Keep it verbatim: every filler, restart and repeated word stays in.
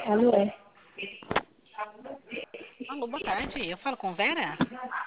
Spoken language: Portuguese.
Alô, é. Alô, boa tarde. Eu falo com Vera?